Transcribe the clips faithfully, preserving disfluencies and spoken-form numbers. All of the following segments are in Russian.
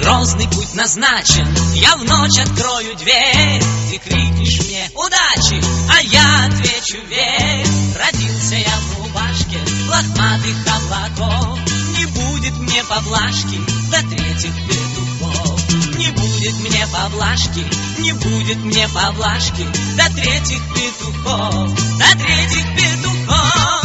грозный путь назначен, я в ночь открою дверь. Ты крикнешь мне удачи, а я отвечу верь. Родился я в рубашке лохматых облаков, не будет мне поблажки до третьих петухов. Не будет мне поблажки, не будет мне поблажки до третьих петухов, до третьих петухов.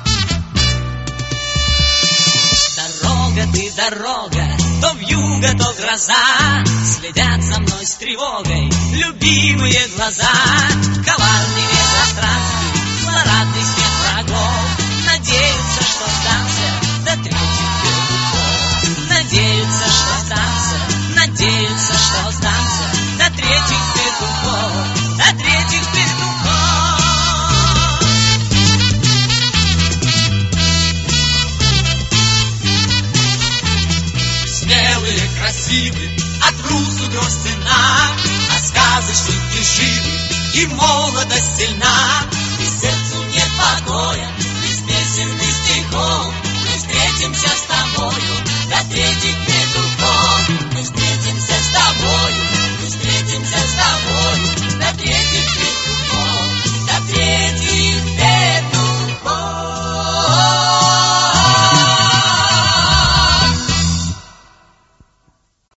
Дорога ты, дорога, то вьюга, то гроза, следят за мной с тревогой любимые глаза. Коварный ветер странствий, злорадный свет врагов, надеются, что сдамся до третьих петухов. Надеются, что сдамся, надеются, что сдамся до третьих петухов, до третьих петухов. Смелые, красивые, от грузу гроз цена, а сказочных живы и молодости